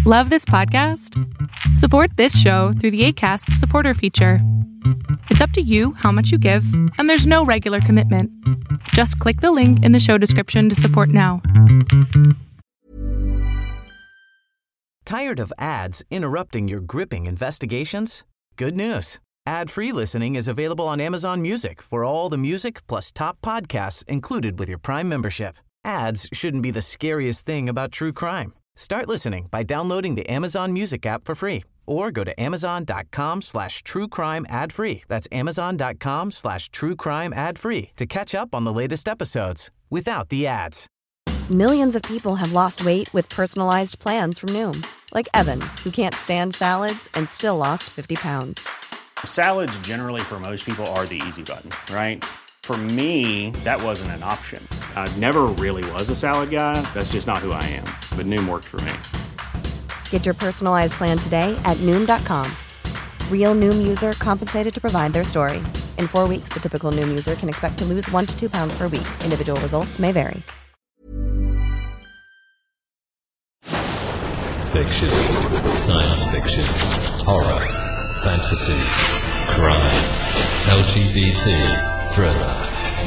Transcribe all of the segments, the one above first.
Love this podcast? Support this show through the Acast supporter feature. It's up to you how much you give, and there's no regular commitment. Just click the link in the show description to support now. Tired of ads interrupting your gripping investigations? Good news. Ad-free listening is available on Amazon Music for all the music plus top podcasts included with your Prime membership. Ads shouldn't be the scariest thing about true crime. Start listening by downloading the Amazon Music app for free or go to amazon.com/truecrime ad-free. That's amazon.com/truecrime ad-free to catch up on the latest episodes without the ads. Millions of people have lost weight with personalized plans from Noom. Like Evan, who can't stand salads and still lost 50 pounds. Salads generally for most people are the easy button, right? For me, that wasn't an option. I never really was a salad guy. That's just not who I am. But Noom worked for me. Get your personalized plan today at Noom.com. Real Noom user compensated to provide their story. In 4 weeks, the typical Noom user can expect to lose 1 to 2 pounds per week. Individual results may vary. Fiction, science fiction, horror, fantasy, crime, LGBT, thriller.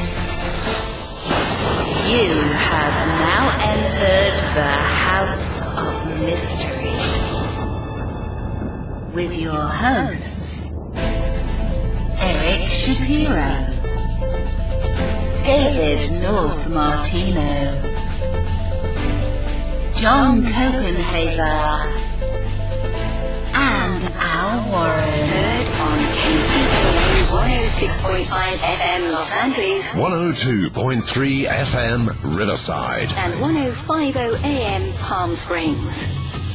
You have now entered the House of Mystery with your hosts, Eric Shapiro, David North Martino, John Copenhaver, and Al Warren. Heard on KCAA 106.5 FM Los Angeles, 102.3 FM Riverside, and 105.0 AM Palm Springs.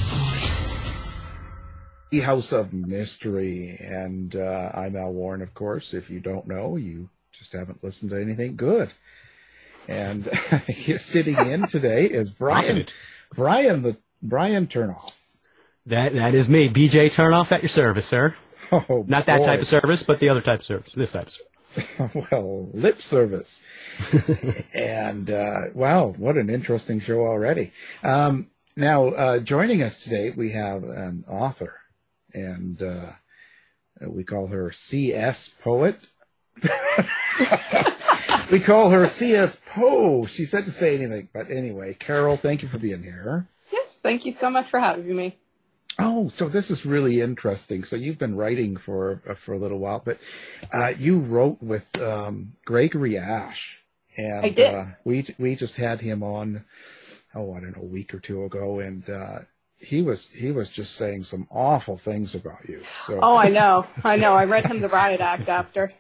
The House of Mystery, and I'm Al Warren, of course. If you don't know, you just haven't listened to anything good. And sitting in today is Brian Turnoff. That is me, BJ Turnoff at your service, sir. Oh, not that type of service, but the other type of service. This type of service. Well, lip service. And wow, what an interesting show already. Now, joining us today, we have an author, and we call her C.S. Poet. We call her C.S. Poe. She said to say anything, but anyway, Carol, thank you for being here. Yes, thank you so much for having me. Oh, so this is really interesting. So you've been writing for a little while, but you wrote with Gregory Ash, and I did. We just had him on, I don't know, a week or two ago, and he was just saying some awful things about you. So. Oh, I know. I read him the Riot Act after.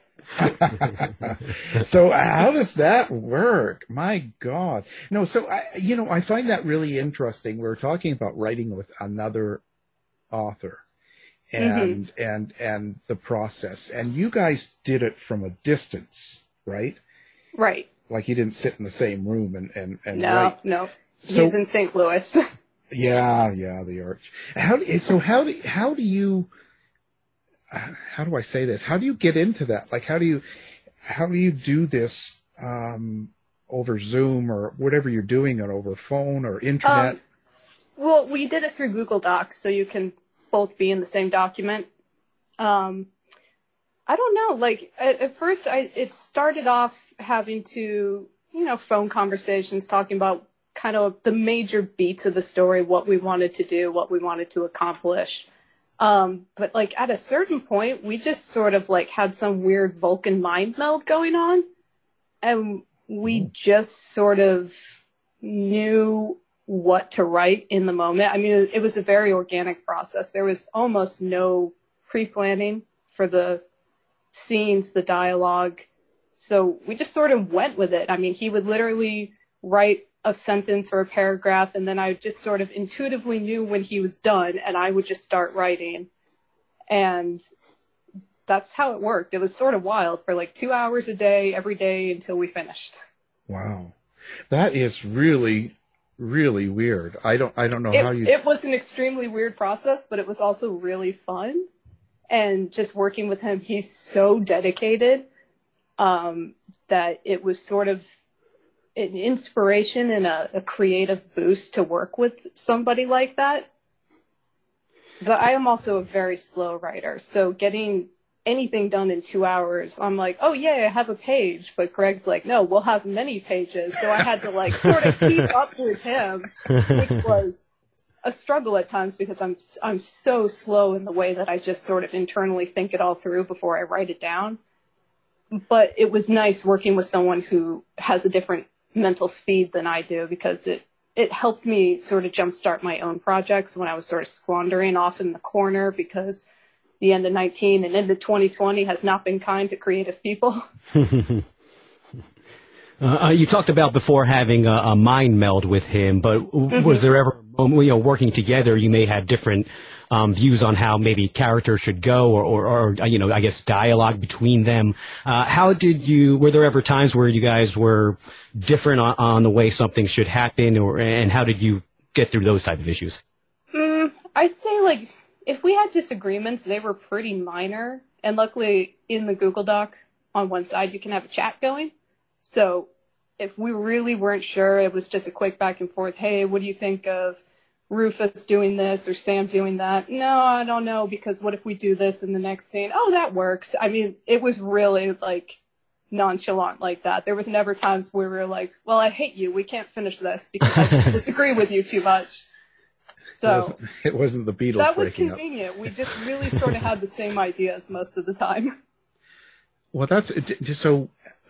So how does that work? My God. No, so I find that really interesting. We're talking about writing with another author and the process. And you guys did it from a distance, right? Right. Like you didn't sit in the same room and write. No. So, he's in St. Louis. Yeah, the Arch. How do you how do I say this? How do you get into that? Like, how do you do this over Zoom or whatever you're doing, or over phone or internet? Well, we did it through Google Docs, so you can both be in the same document. I don't know. Like at first, it started off having to, phone conversations, talking about kind of the major beats of the story, what we wanted to do, what we wanted to accomplish. But like at a certain point, we just sort of like had some weird Vulcan mind meld going on. And we just sort of knew what to write in the moment. I mean, it was a very organic process. There was almost no pre-planning for the scenes, the dialogue. So we just sort of went with it. I mean, he would literally write a sentence or a paragraph, and then I just sort of intuitively knew when he was done, and I would just start writing. And that's how it worked. It was sort of wild for like 2 hours a day, every day until we finished. Wow. That is really, really weird. I don't know how you... It was an extremely weird process, but it was also really fun. And just working with him, he's so dedicated that it was sort of an inspiration and a creative boost to work with somebody like that. So I am also a very slow writer. So getting anything done in 2 hours, I'm like, oh yeah, I have a page. But Greg's like, no, we'll have many pages. So I had to like sort of keep up with him, which was a struggle at times because I'm so slow in the way that I just sort of internally think it all through before I write it down. But it was nice working with someone who has a different mental speed than I do, because it helped me sort of jumpstart my own projects when I was sort of squandering off in the corner, because the end of 19 and into 2020 has not been kind to creative people. You talked about before having a mind meld with him, but was there ever, working together, you may have different views on how maybe character should go, or I guess dialogue between them. Were there ever times where you guys were different on the way something should happen, and how did you get through those type of issues? I'd say, like, if we had disagreements, they were pretty minor. And luckily, in the Google Doc, on one side, you can have a chat going. So if we really weren't sure, it was just a quick back and forth. Hey, what do you think of Rufus doing this or Sam doing that? No, I don't know, because what if we do this in the next scene? Oh, that works. I mean, it was really, like, nonchalant like that. There was never times where we were like, well, I hate you. We can't finish this because I just disagree with you too much. So it wasn't the Beatles. That was breaking convenient. We just really sort of had the same ideas most of the time. Well, that's just so.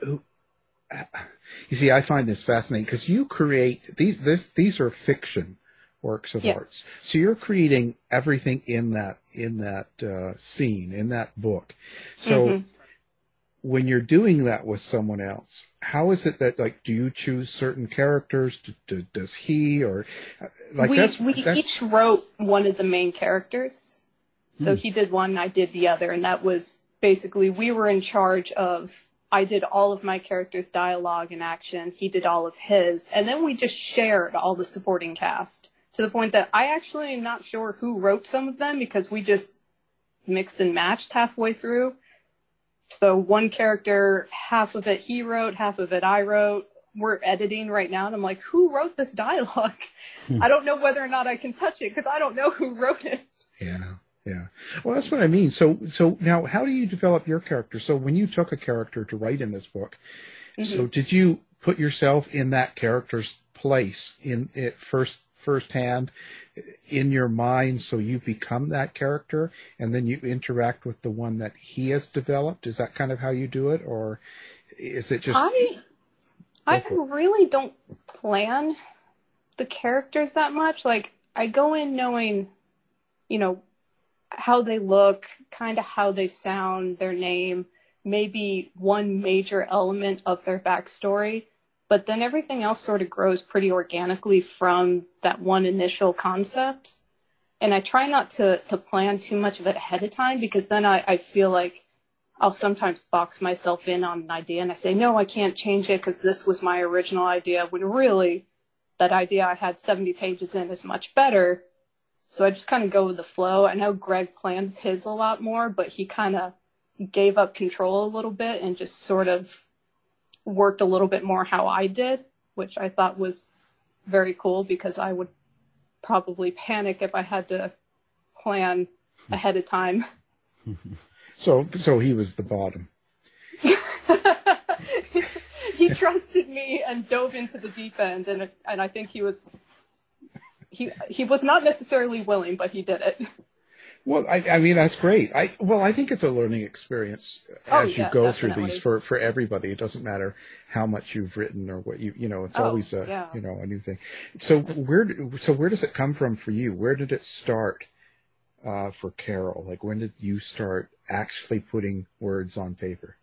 You see, I find this fascinating because you create these are fiction works of arts. So you're creating everything in that scene, in that book. So when you're doing that with someone else, how is it that, like, do you choose certain characters? Does he, or like we each wrote one of the main characters. So he did one, I did the other, and that was basically, we were in charge of, I did all of my characters' dialogue and action, he did all of his, and then we just shared all the supporting cast, to the point that I actually am not sure who wrote some of them, because we just mixed and matched halfway through. So one character, half of it he wrote, half of it I wrote. We're editing right now, and I'm like, who wrote this dialogue? I don't know whether or not I can touch it, because I don't know who wrote it. Yeah. Well, that's what I mean. So now, how do you develop your character? So when you took a character to write in this book, so did you put yourself in that character's place in it firsthand in your mind, so you become that character, and then you interact with the one that he has developed? Is that kind of how you do it, or is it just... I really don't plan the characters that much. Like, I go in knowing, how they look, kind of how they sound, their name, maybe one major element of their backstory, but then everything else sort of grows pretty organically from that one initial concept. And I try not to plan too much of it ahead of time, because then I feel like I'll sometimes box myself in on an idea and I say, no, I can't change it because this was my original idea, when really that idea I had 70 pages in is much better. So I just kind of go with the flow. I know Greg plans his a lot more, but he kind of gave up control a little bit and just sort of worked a little bit more how I did, which I thought was very cool, because I would probably panic if I had to plan ahead of time. So he was the bottom. He trusted me and dove into the deep end, and I think he was not necessarily willing, but he did it. Well, I mean, that's great. I think it's a learning experience as you go through these for everybody. It doesn't matter how much you've written or what it's always a new thing. So where does it come from for you? Where did it start for Carol? Like, when did you start actually putting words on paper?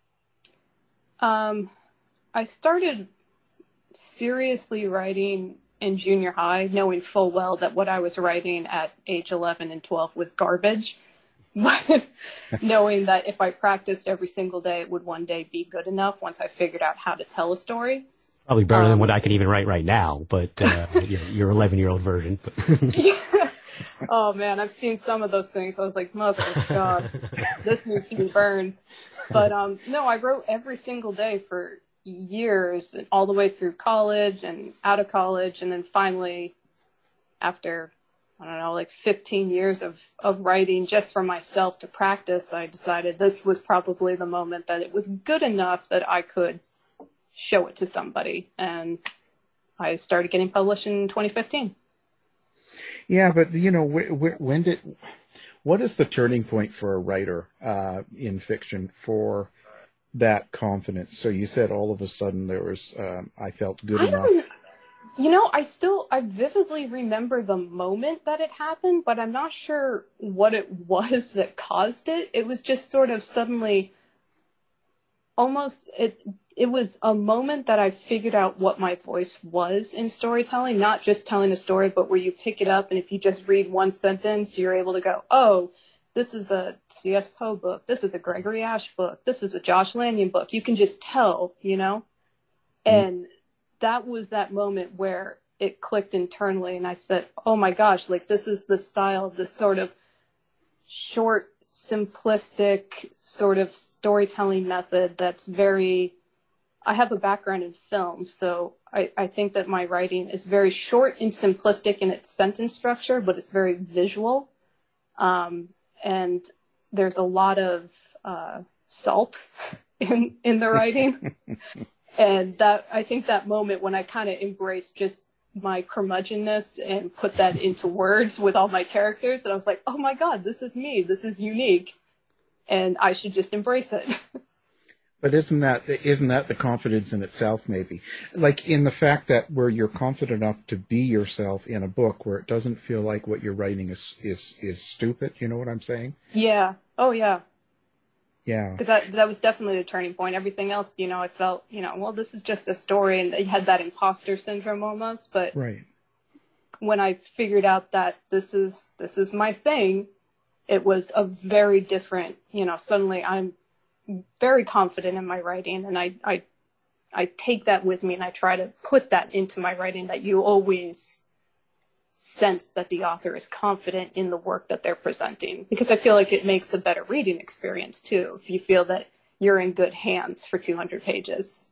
I started seriously writing in junior high, knowing full well that what I was writing at age 11 and 12 was garbage, but knowing that if I practiced every single day, it would one day be good enough once I figured out how to tell a story. Probably better than what I can even write right now, but your 11-year-old version. Oh man, I've seen some of those things. I was like, mother of God, this needs to be burned. But no, I wrote every single day for years, all the way through college and out of college, and then finally, after I don't know, like 15 years of writing just for myself to practice, I decided this was probably the moment that it was good enough that I could show it to somebody. And I started getting published in 2015. Yeah, but what is the turning point for a writer in fiction for that confidence? So you said all of a sudden there was, I felt good enough. I vividly remember the moment that it happened, but I'm not sure what it was that caused it. It was just sort of suddenly it was a moment that I figured out what my voice was in storytelling, not just telling a story, but where you pick it up and if you just read one sentence, you're able to go, oh, this is a C.S. Poe book. This is a Gregory Ash book. This is a Josh Lanyon book. You can just tell, And that was that moment where it clicked internally. And I said, oh my gosh, like this is the style, this sort of short, simplistic sort of storytelling method that's I have a background in film, so I think that my writing is very short and simplistic in its sentence structure, but it's very visual. And there's a lot of salt in the writing. And I think that moment when I kind of embraced just my curmudgeonness and put that into words with all my characters, and I was like, oh my God, this is me. This is unique. And I should just embrace it. But isn't that the confidence in itself, maybe? Like in the fact that where you're confident enough to be yourself in a book where it doesn't feel like what you're writing is stupid, you know what I'm saying? Yeah. Oh, yeah. Yeah. Because that was definitely the turning point. Everything else, I felt, well, this is just a story, and you had that imposter syndrome almost. But right. When I figured out that this is my thing, it was a very different, suddenly I'm very confident in my writing, and I take that with me, and I try to put that into my writing, that you always sense that the author is confident in the work that they're presenting, because I feel like it makes a better reading experience too if you feel that you're in good hands for 200 pages.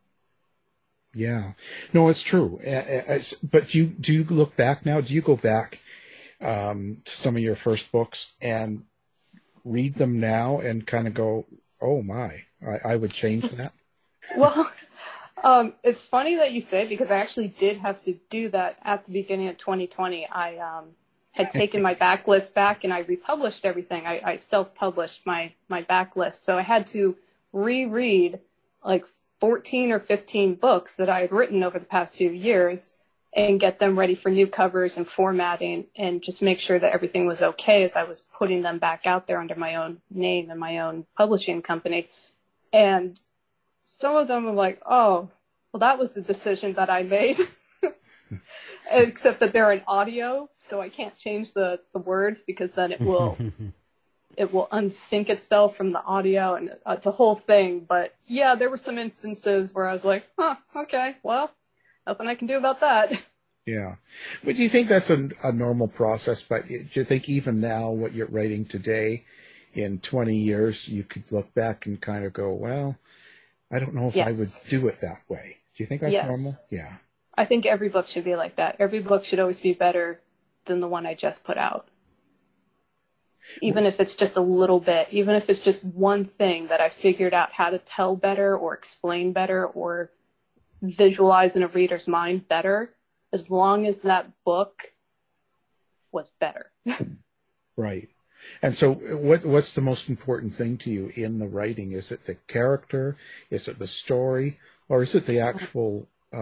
Yeah, no, it's true. But do you look back now? Do you go back to some of your first books and read them now and kind of go, oh my, I would change that? Well, it's funny that you say, because I actually did have to do that at the beginning of 2020. I had taken my backlist back and I republished everything. I self-published my backlist. So I had to reread like 14 or 15 books that I had written over the past few years and get them ready for new covers and formatting, and just make sure that everything was okay as I was putting them back out there under my own name and my own publishing company. And some of them are like, oh, well, that was the decision that I made, except that they're in audio, so I can't change the words, because then it will unsync itself from the audio, and it's a whole thing. But yeah, there were some instances where I was like, okay, well, nothing I can do about that. Yeah. But do you think that's a normal process? But do you think even now, what you're writing today, in 20 years, you could look back and kind of go, well, I don't know if I would do it that way. Do you think that's normal? Yeah. I think every book should be like that. Every book should always be better than the one I just put out. Even if it's just a little bit, even if it's just one thing that I figured out how to tell better or explain better or visualize in a reader's mind better, as long as that book was better. Right. And so what's the most important thing to you in the writing? Is it the character? Is it the story? Or is it the actual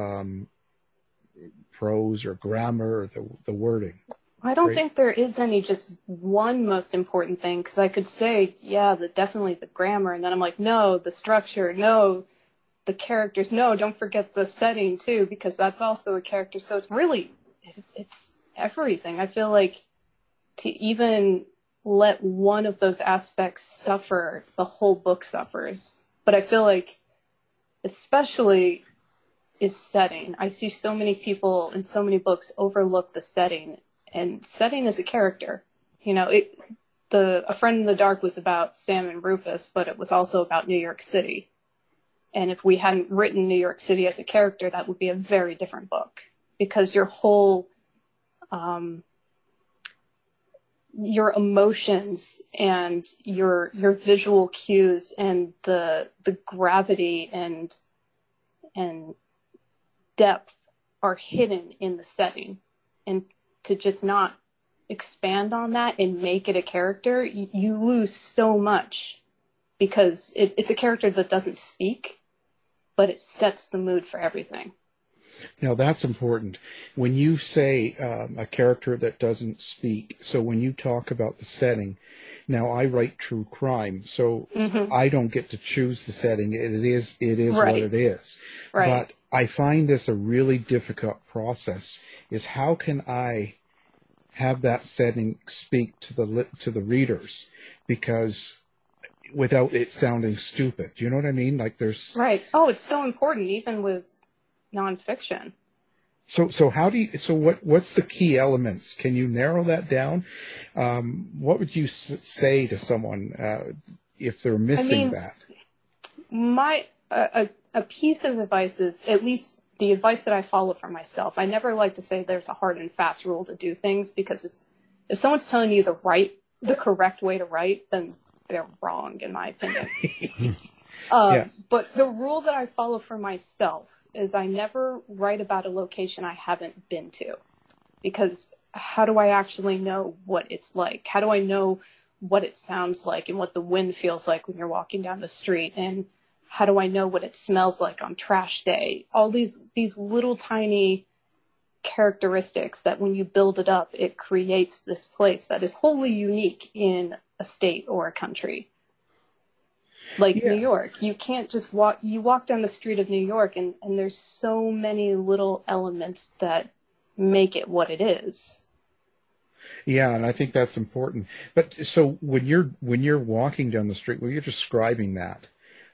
prose or grammar or the wording? I don't think there is any just one most important thing, because I could say, definitely the grammar, and then I'm like, no, the structure, no, the characters, no, don't forget the setting too, because that's also a character. So it's really, it's everything. I feel like to even let one of those aspects suffer, the whole book suffers. But I feel like especially is setting. I see so many people in so many books overlook the setting, and setting is a character. A Friend in the Dark was about Sam and Rufus, but it was also about New York City. And if we hadn't written New York City as a character, that would be a very different book, because your whole your emotions and your visual cues and the gravity and depth are hidden in the setting, and to just not expand on that and make it a character, you lose so much, because it's a character that doesn't speak, but it sets the mood for everything. Now, that's important. When you say a character that doesn't speak, so when you talk about the setting, now I write true crime, so I don't get to choose the setting. It is Right. what it is. Right. But I find this a really difficult process, is how can I have that setting speak to the readers, because without it sounding stupid. Do you know what I mean? Like there's... Right. Oh, it's so important, even with nonfiction. So how do you, so what's the key elements? Can you narrow that down? What would you say to someone if they're missing that? A piece of advice is, at least the advice that I follow for myself. I never like to say there's a hard and fast rule to do things, because if someone's telling you the correct way to write, then they're wrong, in my opinion. But the rule that I follow for myself is I never write about a location I haven't been to, because how do I actually know what it's like? How do I know what it sounds like and what the wind feels like when you're walking down the street? And how do I know what it smells like on trash day? All these little tiny characteristics that when you build it up, it creates this place that is wholly unique in a state or a country. Like New York, you can't just walk down the street of New York and there's so many little elements that make it what it is. Yeah, and I think that's important. But so when you're walking down the street, when you're describing that,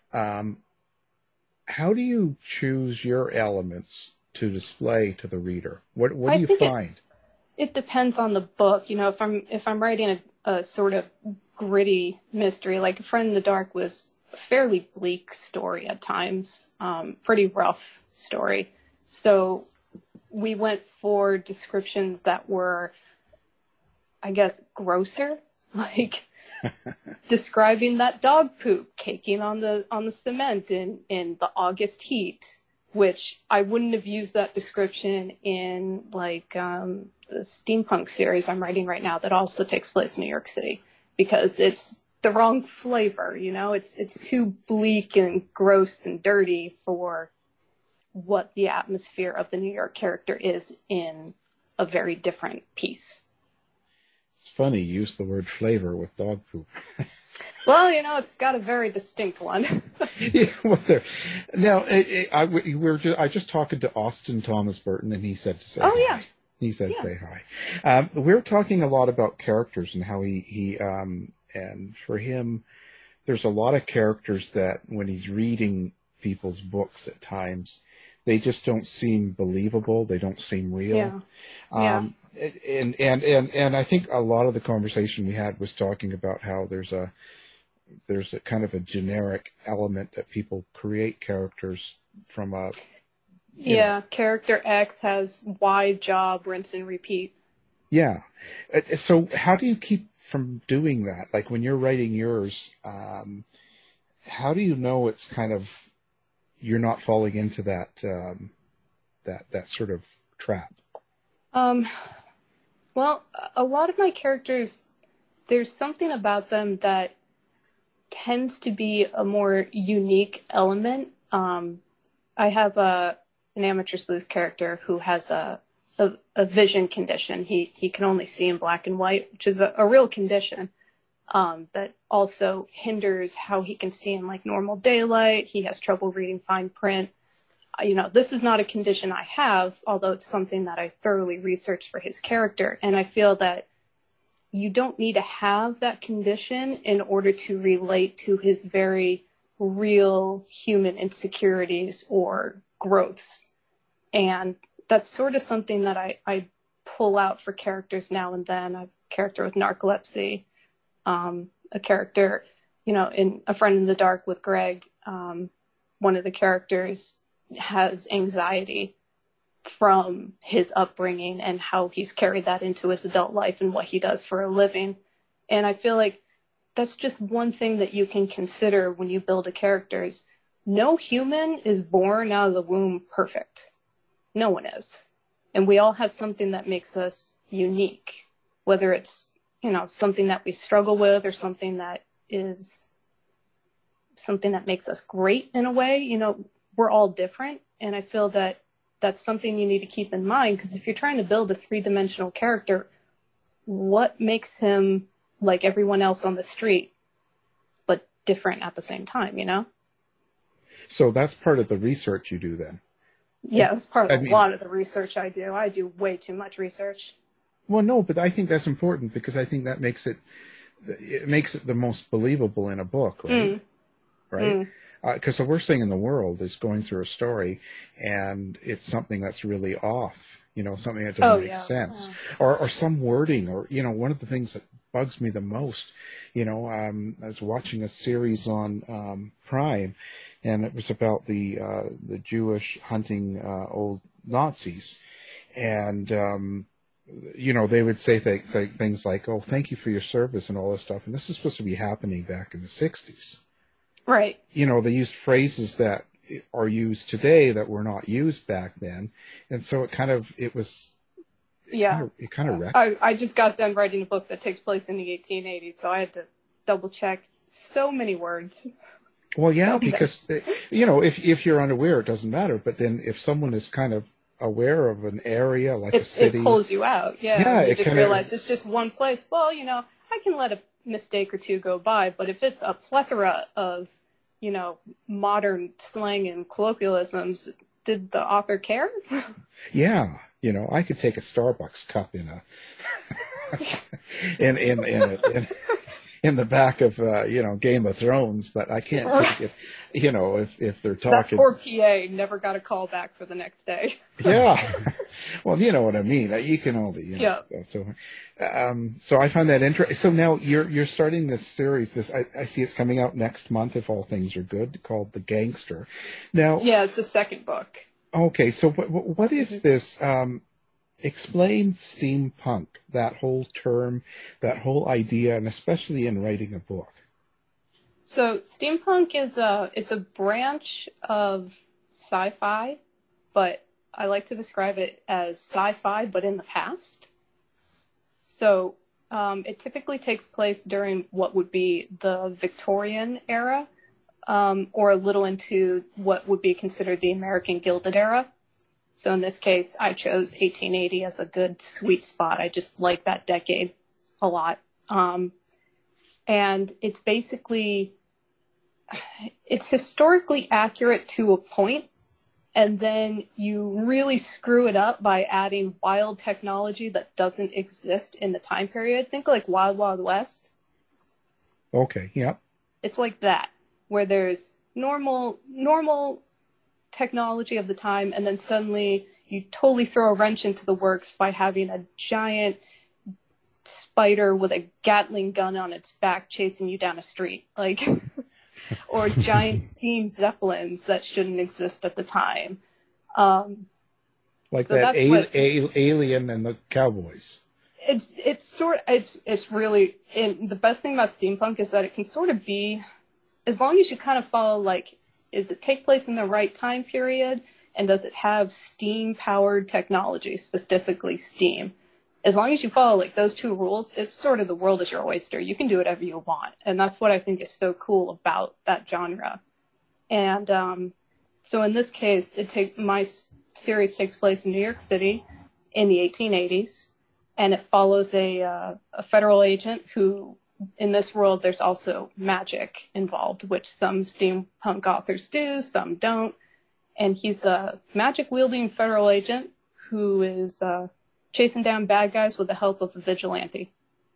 how do you choose your elements to display to the reader? What do you find? It depends on the book. You know, if I'm writing a sort of gritty mystery, like A Friend in the Dark was a fairly bleak story at times, pretty rough story. So we went for descriptions that were, I guess, grosser, like describing that dog poop caking on the cement in the August heat, which I wouldn't have used that description in like the steampunk series I'm writing right now that also takes place in New York City, because it's the wrong flavor, you know, it's too bleak and gross and dirty for what the atmosphere of the New York character is in a very different piece. It's funny you use the word flavor with dog poop. Well, you know, it's got a very distinct one. Yeah, well, there. Now, I was just talking to Austin Thomas Burton, and he said to say hi. Yeah. He said say hi. We're talking a lot about characters and how he and for him, there's a lot of characters that when he's reading people's books at times, they just don't seem believable. They don't seem real. Yeah. And I think a lot of the conversation we had was talking about how there's a kind of a generic element that people create characters from a... Character X has Y job, rinse and repeat. Yeah. So how do you keep from doing that? Like when you're writing yours, how do you know it's kind of, you're not falling into that sort of trap? Well, a lot of my characters, there's something about them that tends to be a more unique element. I have an amateur sleuth character who has a vision condition. He can only see in black and white, which is a real condition that also hinders how he can see in like normal daylight. He has trouble reading fine print. You know, this is not a condition I have, although it's something that I thoroughly researched for his character. And I feel that you don't need to have that condition in order to relate to his very real human insecurities or growths. And that's sort of something that I pull out for characters now and then. A character with narcolepsy, a character, you know, in A Friend in the Dark with Greg, one of the characters has anxiety, from his upbringing and how he's carried that into his adult life and what he does for a living. And I feel like that's just one thing that you can consider when you build a character is no human is born out of the womb perfect. No one is. And we all have something that makes us unique, whether it's, something that we struggle with or something that is something that makes us great in a way. We're all different. And I feel that that's something you need to keep in mind, because if you're trying to build a three-dimensional character, what makes him like everyone else on the street, but different at the same time, So that's part of the research you do then? Yeah, it's part of a lot of the research I do. I do way too much research. Well, no, but I think that's important because I think that makes it the most believable in a book, right? Right? Because the worst thing in the world is going through a story and it's something that's really off, something that doesn't make sense. Or some wording, or, one of the things that bugs me the most, I was watching a series on Prime, and it was about the Jewish hunting old Nazis. And, they would say things like, oh, thank you for your service and all this stuff. And this is supposed to be happening back in the 60s. Right. They used phrases that are used today that were not used back then. And so it kind of wrecked. I just got done writing a book that takes place in the 1880s, so I had to double check so many words. Well, yeah, because, if you're unaware, it doesn't matter. But then if someone is kind of aware of an area, like a city. It pulls you out, yeah. You just realize it's just one place. Well, I can let a mistake or two go by, but if it's a plethora of, modern slang and colloquialisms, did the author care? Yeah. I could take a Starbucks cup in the back of, Game of Thrones, but I can't take it, if they're talking. That poor PA never got a call back for the next day. Yeah. Well, you know what I mean. You can only, Yeah. So I find that interesting. So now you're starting this series. I see it's coming out next month, if all things are good, called The Gangster. Now. Yeah, it's the second book. Okay. So what is this, explain steampunk, that whole term, that whole idea, and especially in writing a book. So steampunk is it's a branch of sci-fi, but I like to describe it as sci-fi, but in the past. So it typically takes place during what would be the Victorian era, or a little into what would be considered the American Gilded Era. So in this case, I chose 1880 as a good sweet spot. I just like that decade a lot. And it's basically, it's historically accurate to a point, and then you really screw it up by adding wild technology that doesn't exist in the time period. Think like Wild Wild West. Okay, yeah. It's like that, where there's normal technology of the time, and then suddenly you totally throw a wrench into the works by having a giant spider with a Gatling gun on its back chasing you down a street, or giant steam zeppelins that shouldn't exist at the time. Like so that Alien and the Cowboys. It's really, and the best thing about steampunk is that it can sort of be, as long as you kind of follow, is it take place in the right time period, and does it have steam-powered technology, specifically steam? As long as you follow those two rules, it's sort of the world is your oyster. You can do whatever you want, and that's what I think is so cool about that genre. And so in this case, my series takes place in New York City in the 1880s, and it follows a federal agent who, in this world, there's also magic involved, which some steampunk authors do, some don't. And he's a magic-wielding federal agent who is chasing down bad guys with the help of a vigilante.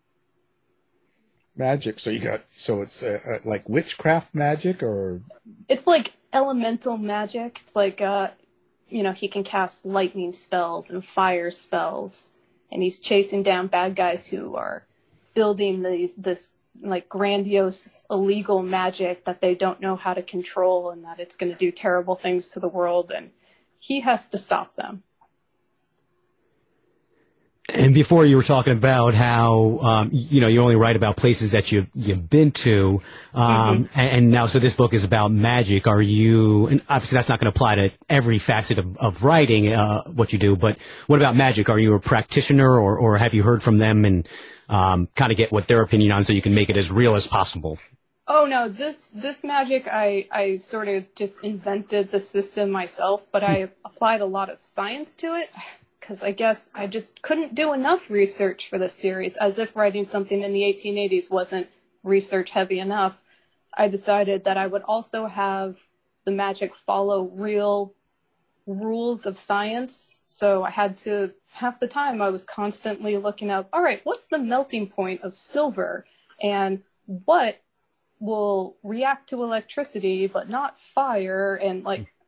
Magic. So it's like witchcraft magic, or? It's like elemental magic. It's like, he can cast lightning spells and fire spells. And he's chasing down bad guys who are building this grandiose illegal magic that they don't know how to control, and that it's going to do terrible things to the world, and he has to stop them. And before you were talking about how, you only write about places that you've been to. And now, so this book is about magic. Are you, and obviously that's not going to apply to every facet of writing, what you do, but what about magic? Are you a practitioner or have you heard from them and, kind of get what their opinion on so you can make it as real as possible? Oh no, this magic, I sort of just invented the system myself, but I applied a lot of science to it. Because I guess I just couldn't do enough research for this series, as if writing something in the 1880s wasn't research heavy enough. I decided that I would also have the magic follow real rules of science. So I had to, half the time I was constantly looking up, all right, what's the melting point of silver? And what will react to electricity but not fire? And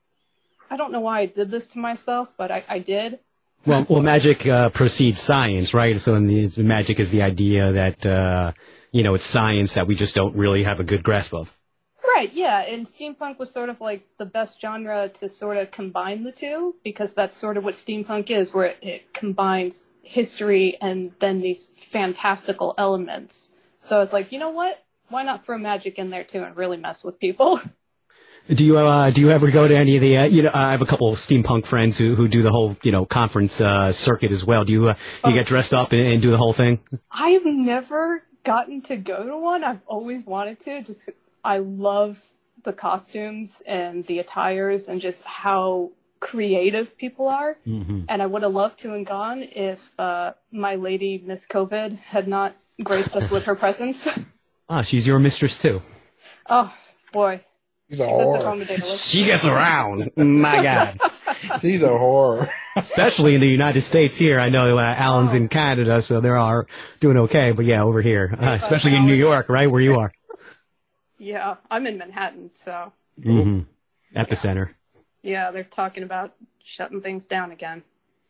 I don't know why I did this to myself, but I did. Well, magic precedes science, right? So magic is the idea that, it's science that we just don't really have a good grasp of. Right, yeah, and steampunk was sort of like the best genre to sort of combine the two, because that's sort of what steampunk is, where it combines history and then these fantastical elements. So I was like, you know what? Why not throw magic in there too and really mess with people? Do you ever go to any of the, I have a couple of steampunk friends who do the whole, conference, circuit as well. Do you get dressed up and do the whole thing? I've never gotten to go to one. I've always wanted to. I love the costumes and the attires and just how creative people are. Mm-hmm. And I would have loved to have gone if, my lady, Miss COVID, had not graced us with her presence. Ah, she's your mistress too. Oh, boy. She's a whore. She gets around. My God. She's a whore. Especially in the United States here. I know Alan's in Canada, so they are doing okay. But yeah, over here, especially in New York, right, where you are. Yeah, I'm in Manhattan, so. Mm-hmm. Epicenter. Yeah, they're talking about shutting things down again.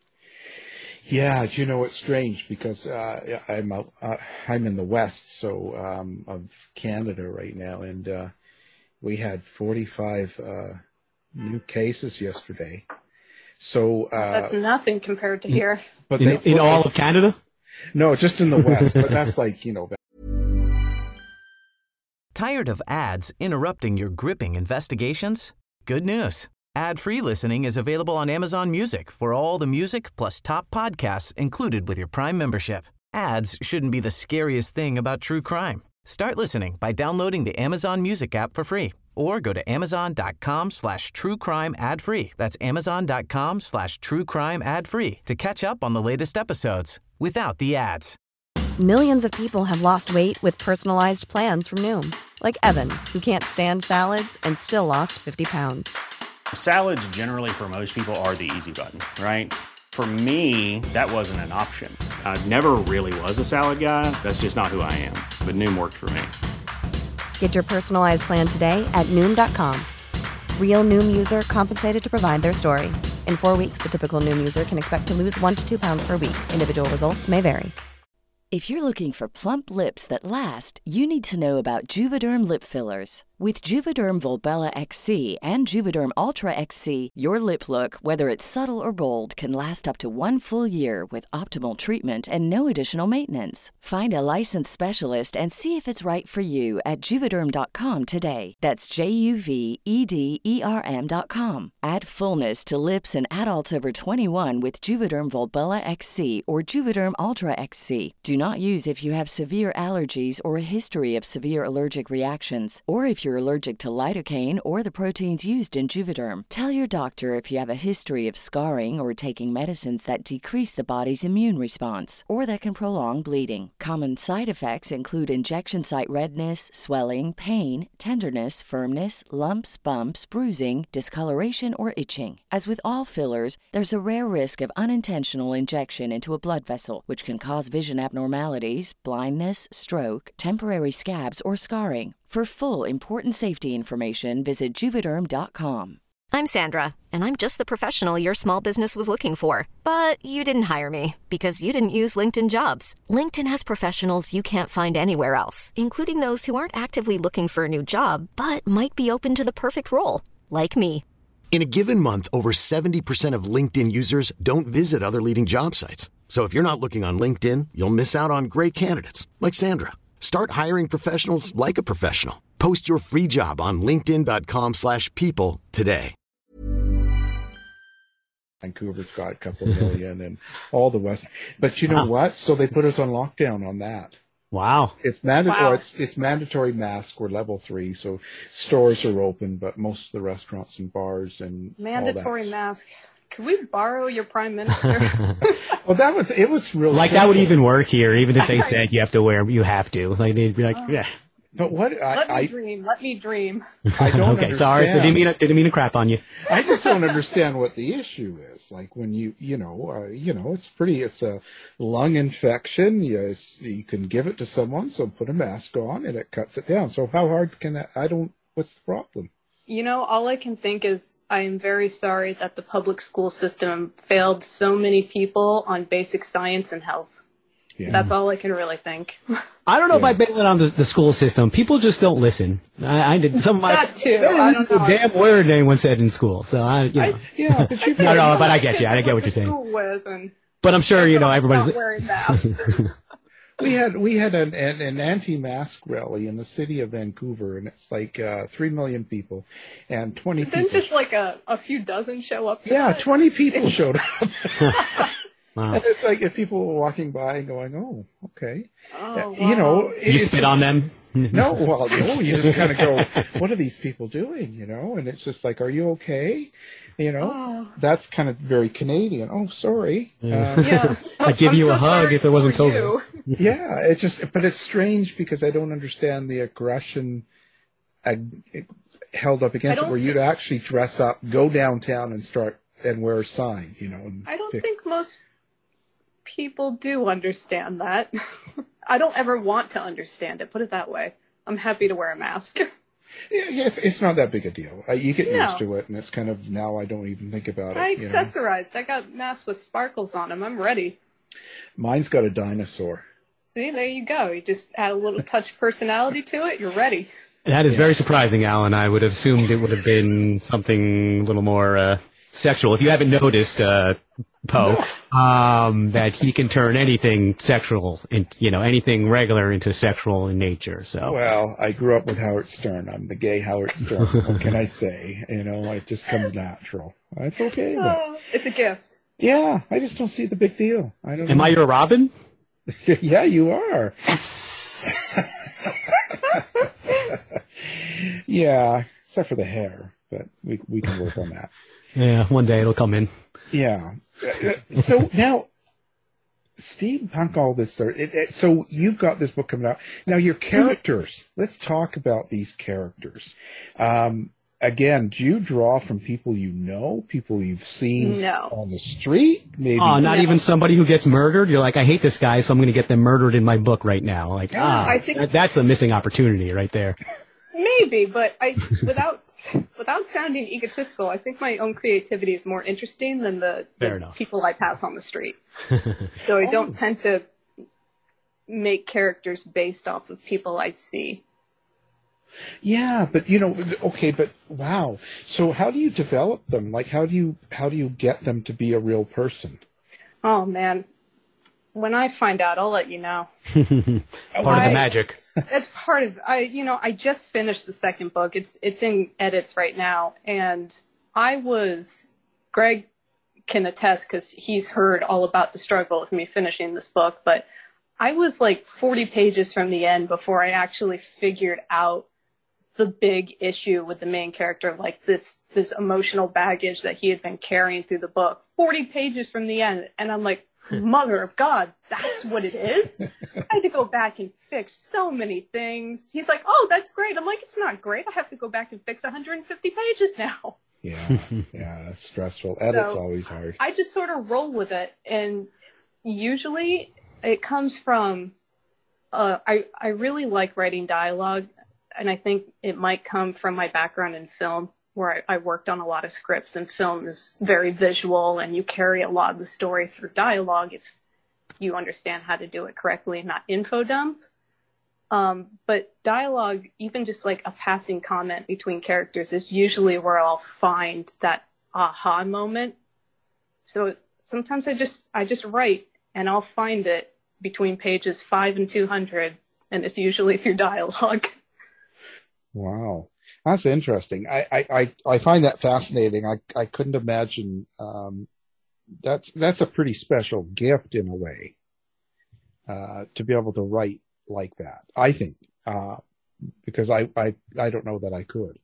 Yeah, it's strange because I'm in the west, so of Canada right now, and we had 45 new cases yesterday. So that's nothing compared to here. But in all of Canada? No, just in the west. But that's Tired of ads interrupting your gripping investigations? Good news. Ad-free listening is available on Amazon Music for all the music plus top podcasts included with your Prime membership. Ads shouldn't be the scariest thing about true crime. Start listening by downloading the Amazon Music app for free or go to amazon.com/truecrime ad-free. That's amazon.com/truecrime ad-free to catch up on the latest episodes without the ads. Millions of people have lost weight with personalized plans from Noom. Like Evan, who can't stand salads and still lost 50 pounds. Salads generally for most people are the easy button, right? For me, that wasn't an option. I never really was a salad guy. That's just not who I am. But Noom worked for me. Get your personalized plan today at Noom.com. Real Noom user compensated to provide their story. In 4 weeks, the typical Noom user can expect to lose 1 to 2 pounds per week. Individual results may vary. If you're looking for plump lips that last, you need to know about Juvederm lip fillers. With Juvederm Volbella XC and Juvederm Ultra XC, your lip look, whether it's subtle or bold, can last up to 1 full year with optimal treatment and no additional maintenance. Find a licensed specialist and see if it's right for you at Juvederm.com today. That's JUVEDERM.com. Add fullness to lips in adults over 21 with Juvederm Volbella XC or Juvederm Ultra XC. Do not use if you have severe allergies or a history of severe allergic reactions, or if you're allergic to lidocaine or the proteins used in Juvederm. Tell your doctor if you have a history of scarring or taking medicines that decrease the body's immune response or that can prolong bleeding. Common side effects include injection site redness, swelling, pain, tenderness, firmness, lumps, bumps, bruising, discoloration, or itching. As with all fillers, there's a rare risk of unintentional injection into a blood vessel, which can cause vision abnormalities, blindness, stroke, temporary scabs, or scarring. For full, important safety information, visit Juvederm.com. I'm Sandra, and I'm just the professional your small business was looking for. But you didn't hire me because you didn't use LinkedIn Jobs. LinkedIn has professionals you can't find anywhere else, including those who aren't actively looking for a new job, but might be open to the perfect role, like me. In a given month, over 70% of LinkedIn users don't visit other leading job sites. So if you're not looking on LinkedIn, you'll miss out on great candidates like Sandra. Start hiring professionals like a professional. Post your free job on linkedin.com/people today. Vancouver's got a couple million and all the West. But you know what? So they put us on lockdown on that. Wow. It's mandatory. It's mandatory mask. We're level 3, so stores are open, but most of the restaurants and bars and mandatory all that. mask. Could we borrow your prime minister? Well, it was real like simple. that would even work here, even if they said you have to. Like they'd be like, yeah. But what Let me dream. I don't okay, understand. sorry. So didn't mean to crap on you. I just don't understand what the issue is. Like when it's a lung infection. Yes, you can give it to someone, so put a mask on and it cuts it down. So how hard can that? What's the problem? All I can think is I am very sorry that the public school system failed so many people on basic science and health. Yeah. That's all I can really think. I don't know if I blame it on the school system. People just don't listen. I did some of my that too. I don't know. The damn word anyone said in school. So but I get you. I get what you're saying. But I'm sure everybody's not wearing masks. We had an anti-mask rally in the city of Vancouver, and it's like 3 million people, and 20 people. Then just like a few dozen show up. Yeah, 20 people showed up. Wow. And it's like if people were walking by and going, "Oh, okay," wow. You spit on them. No, well, no, you just kind of go, "What are these people doing?" And it's just like, "Are you okay?" That's kind of very Canadian. Oh, sorry. Yeah. I'd give you a hug if it wasn't COVID. Yeah, but it's strange because I don't understand the aggression held up against it, where you'd actually dress up, go downtown and wear a sign, I don't think most people do understand that. I don't ever want to understand it, put it that way. I'm happy to wear a mask. Yes, it's not that big a deal. You get used to it, and it's kind of, now I don't even think about it. I accessorized. I got masks with sparkles on them. I'm ready. Mine's got a dinosaur. See, there you go. You just add a little touch of personality to it, you're ready. That is very surprising, Alan. I would have assumed it would have been something a little more sexual. If you haven't noticed, Poe, that he can turn anything sexual, anything regular into sexual in nature. So, well, I grew up with Howard Stern. I'm the gay Howard Stern. What can I say? It just comes natural. It's okay. But, it's a gift. Yeah, I just don't see the big deal. I don't. Am I your Robin? Yeah, you are. Yeah, except for the hair, but we can work on that. Yeah, one day it'll come in. Yeah. So now, steampunk, all this. So you've got this book coming out. Now, your characters. Let's talk about these characters. Again, do you draw from people people you've seen on the street? Maybe. Oh, not even somebody who gets murdered? You're like, I hate this guy, so I'm going to get them murdered in my book right now. Like, I think that's a missing opportunity right there. Maybe, but without sounding egotistical, I think my own creativity is more interesting than the people I pass on the street. So I don't tend to make characters based off of people I see. Yeah, but but wow. So how do you develop them? Like, how do you get them to be a real person? Oh man, when I find out, I'll let you know. Part of the magic. It's part of I just finished the second book. It's in edits right now, and Greg can attest because he's heard all about the struggle with me finishing this book, but I was like 40 pages from the end before I actually figured out the big issue with the main character, like this emotional baggage that he had been carrying through the book. 40 pages from the end, and I'm like, mother of God, that's what it is? I had to go back and fix so many things. He's like, oh, that's great. I'm like, it's not great. I have to go back and fix 150 pages now. Yeah, it's stressful. Edit's always hard. I just sort of roll with it, and usually it comes from, I really like writing dialogue, and I think it might come from my background in film, where I worked on a lot of scripts, and film is very visual, and you carry a lot of the story through dialogue if you understand how to do it correctly and not info dump. But dialogue, even just like a passing comment between characters, is usually where I'll find that aha moment. So sometimes I just write, and I'll find it between pages 5 and 200, and it's usually through dialogue. Wow. That's interesting. I find that fascinating. I couldn't imagine, that's a pretty special gift in a way, to be able to write like that, I think, because I don't know that I could.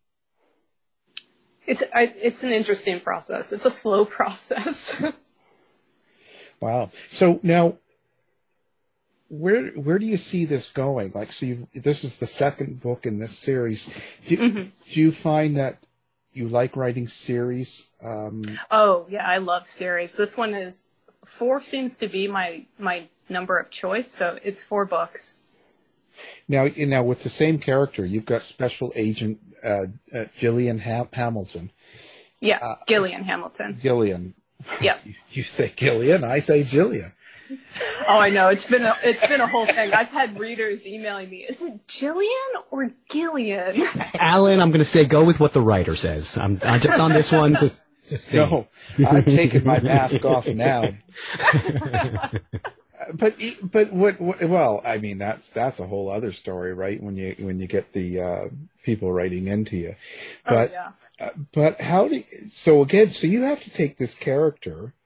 It's an interesting process. It's a slow process. Wow. So now, where do you see this going? Like, so this is the second book in this series. Do you find that you like writing series? Oh yeah, I love series. This one is 4 seems to be my number of choice, so it's 4 books. Now with the same character, you've got Special Agent Gillian Hamilton. Yeah, Gillian Hamilton. Gillian. Yeah. You say Gillian, I say Gillian. Oh, I know. It's been a whole thing. I've had readers emailing me. Is it Jillian or Gillian? Alan, I'm going to say go with what the writer says. I'm just on this one. Just no, I'm taking my mask off now. But what? Well, I mean, that's a whole other story, right? When you get the people writing into you. But but how do so you have to take this character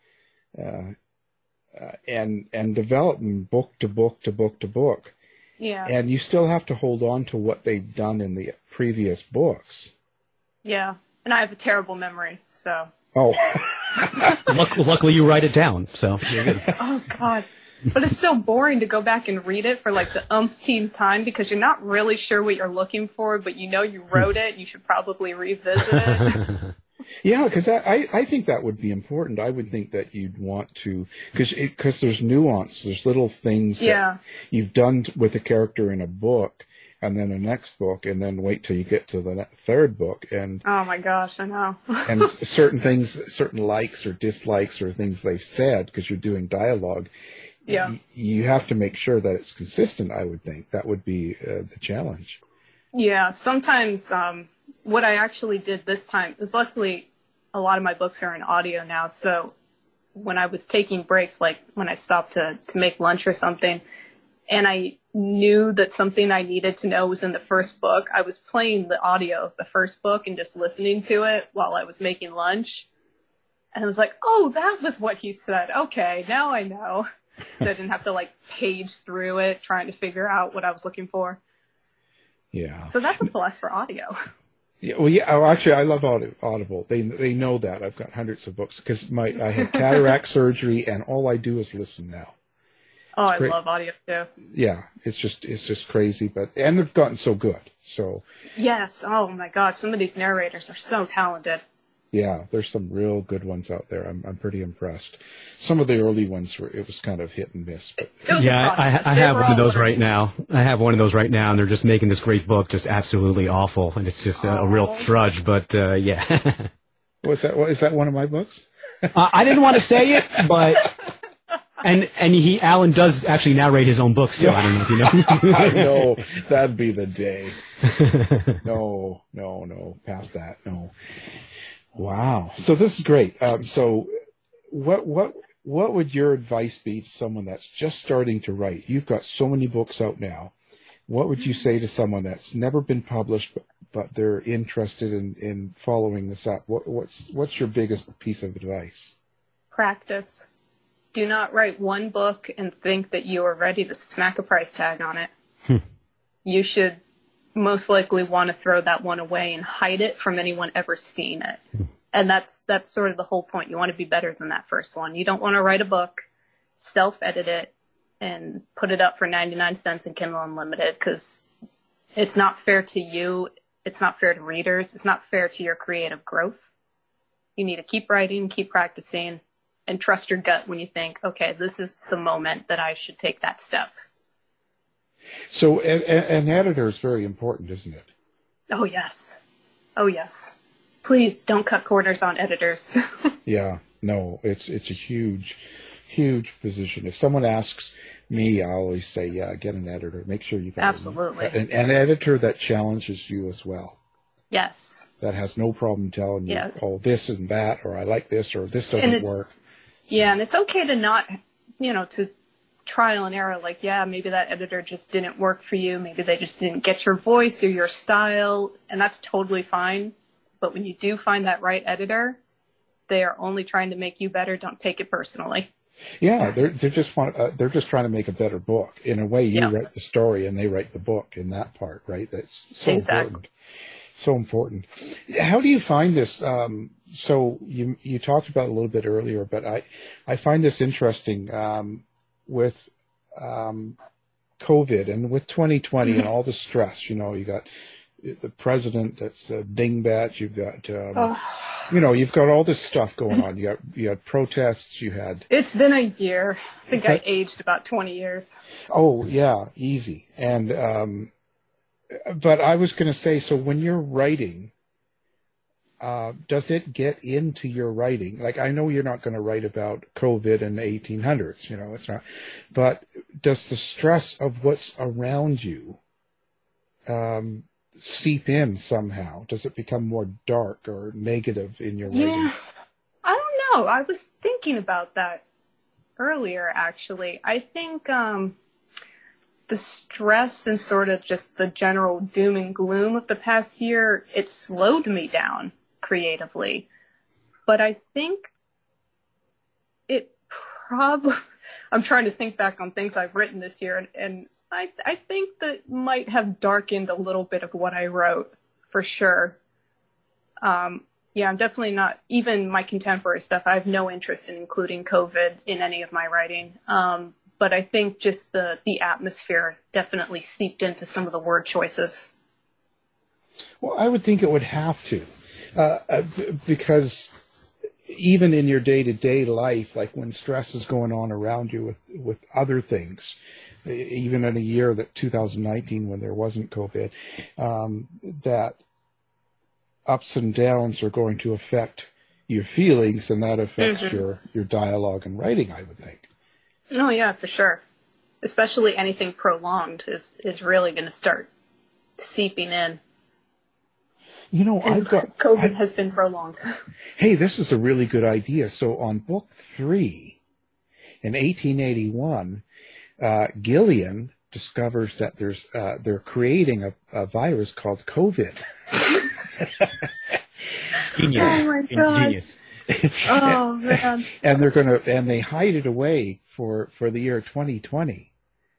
and develop them book to book to book to book. Yeah. And you still have to hold on to what they've done in the previous books. Yeah. And I have a terrible memory, so. Oh. Luckily you write it down, so you're good. Oh, God. But it's so boring to go back and read it for like the umpteenth time because you're not really sure what you're looking for, but you know you wrote it. You should probably revisit it. Yeah, because I think that would be important. I would think that you'd want to, because there's nuance, there's little things that you've done with a character in a book, and then a next book, and then wait till you get to the third book, and oh my gosh, I know. And certain things, certain likes or dislikes or things they've said, because you're doing dialogue. Yeah, you have to make sure that it's consistent. I would think that would be the challenge. Yeah, sometimes. What I actually did this time is luckily a lot of my books are in audio now. So when I was taking breaks, like when I stopped to make lunch or something, and I knew that something I needed to know was in the first book, I was playing the audio of the first book and just listening to it while I was making lunch. And I was like, oh, that was what he said. Okay, now I know. So I didn't have to like page through it trying to figure out what I was looking for. Yeah. So that's a plus for audio. Yeah, well, yeah. Oh, actually, I love Audible. They know that. I've got hundreds of books because I had cataract surgery, and all I do is listen now. Oh, I love audio too. Yeah, it's just crazy, and they've gotten so good. So yes. Oh my God, some of these narrators are so talented. Yeah, there's some real good ones out there. I'm pretty impressed. Some of the early ones it was kind of hit and miss. But yeah, I have one of those right now. And they're just making this great book just absolutely awful, and it's just a real trudge. But yeah. What's that? Is that one of my books? I didn't want to say it, but and Alan does actually narrate his own books too. I don't know if you know. I know, that'd be the day. No, past that. No. Wow. So this is great. So what would your advice be to someone that's just starting to write? You've got so many books out now. What would you say to someone that's never been published, but they're interested in following this up? What's your biggest piece of advice? Practice. Do not write one book and think that you are ready to smack a price tag on it. You should most likely want to throw that one away and hide it from anyone ever seeing it. And that's sort of the whole point. You want to be better than that first one. You don't want to write a book, self-edit it, and put it up for 99 cents in Kindle Unlimited, because it's not fair to you. It's not fair to readers. It's not fair to your creative growth. You need to keep writing, keep practicing, and trust your gut when you think, okay, this is the moment that I should take that step. So an editor is very important, isn't it? Oh, yes. Oh, yes. Please don't cut corners on editors. Yeah, no, it's a huge position. If someone asks me, I always say, yeah, get an editor. Make sure you got absolutely an editor that challenges you as well. Yes. That has no problem telling you, oh, this and that, or I like this, or this doesn't work. Yeah, and it's okay to not, trial and error. Like, yeah, maybe that editor just didn't work for you. Maybe they just didn't get your voice or your style. And that's totally fine. But when you do find that right editor, they are only trying to make you better. Don't take it personally. Yeah, they're just trying to make a better book. In a way, you write the story and they write the book in that part, right? That's so important. So important. How do you find this? So you talked about it a little bit earlier, but I find this interesting with COVID and with 2020 and all the stress. You know, you got the president that's a dingbat. You've got you've got all this stuff going on. You had protests. You had. It's been a year. I think I aged about 20 years. Oh yeah, easy. And but I was going to say, so when you're writing, does it get into your writing? Like, I know you're not going to write about COVID in the 1800s. You know, it's not. But does the stress of what's around you seep in somehow? Does it become more dark or negative in your writing? Yeah, I don't know. I was thinking about that earlier, actually. I think the stress and sort of just the general doom and gloom of the past year, it slowed me down creatively. But I think it probably, I'm trying to think back on things I've written this year, and I think that might have darkened a little bit of what I wrote, for sure. I'm definitely not, even my contemporary stuff, I have no interest in including COVID in any of my writing. But I think just the atmosphere definitely seeped into some of the word choices. Well, I would think it would have to, because even in your day-to-day life, like when stress is going on around you with other things, even in a year that 2019 when there wasn't COVID, that ups and downs are going to affect your feelings, and that affects your dialogue and writing, I would think. Oh, yeah, for sure. Especially anything prolonged is really going to start seeping in. You know, and COVID has been prolonged. Hey, this is a really good idea. So on book 3, in 1881, Gillian discovers that they're creating a virus called COVID. Genius. Oh my God. Genius. Oh man. And they hide it away for the year 2020.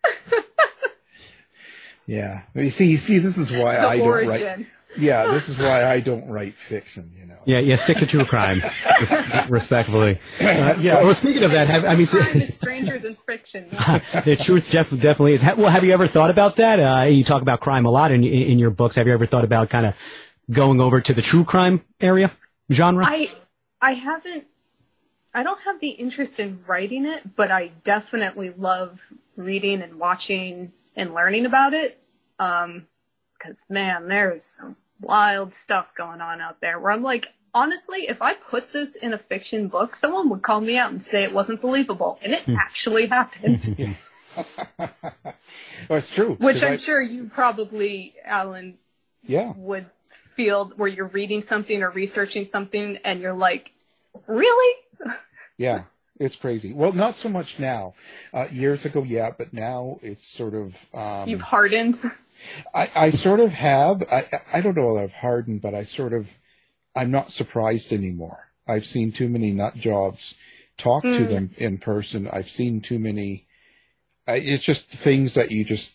Yeah. You see, this is why I don't write. Yeah, this is why I don't write fiction, you know. Yeah, stick to true crime, respectfully. Yeah. Well, speaking of that, crime is stranger than fiction. The truth definitely is. Well, have you ever thought about that? You talk about crime a lot in your books. Have you ever thought about kind of going over to the true crime genre? I haven't. I don't have the interest in writing it, but I definitely love reading and watching and learning about it. Because, man, there's some wild stuff going on out there where I'm like, honestly, if I put this in a fiction book, someone would call me out and say it wasn't believable. And it actually happened. Well, it's true. Which I'm sure you probably, Alan, would feel where you're reading something or researching something and you're like, really? Yeah, it's crazy. Well, not so much now. Years ago, yeah, but now it's sort of... You've hardened? I sort of have. I don't know that I've hardened, but I'm not surprised anymore. I've seen too many nut jobs, talk to them in person. I've seen too many. It's just things that